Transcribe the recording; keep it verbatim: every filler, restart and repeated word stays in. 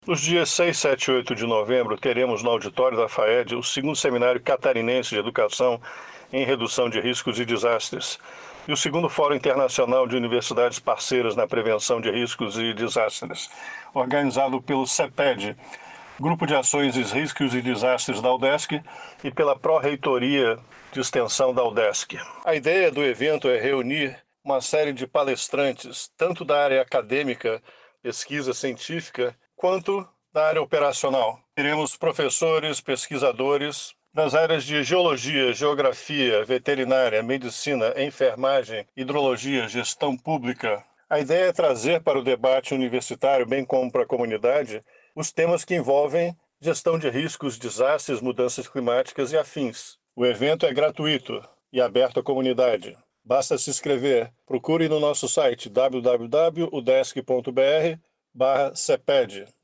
Nos dias seis, sete e oito de novembro, teremos no auditório da FAED o segundo Seminário Catarinense de Educação em Redução de Riscos e Desastres e o segundo Fórum Internacional de Universidades Parceiras na Prevenção de Riscos e Desastres, organizado pelo CEPED, Grupo de Ações e Riscos e Desastres da UDESC, e pela Pró-Reitoria de Extensão da UDESC. A ideia do evento é reunir uma série de palestrantes, tanto da área acadêmica, pesquisa científica, quanto da área operacional. Teremos professores, pesquisadores das áreas de geologia, geografia, veterinária, medicina, enfermagem, hidrologia, gestão pública. A ideia é trazer para o debate universitário, bem como para a comunidade, os temas que envolvem gestão de riscos, desastres, mudanças climáticas e afins. O evento é gratuito e aberto à comunidade. Basta se inscrever. Procure no nosso site w w w ponto udesc ponto b r barra ceped.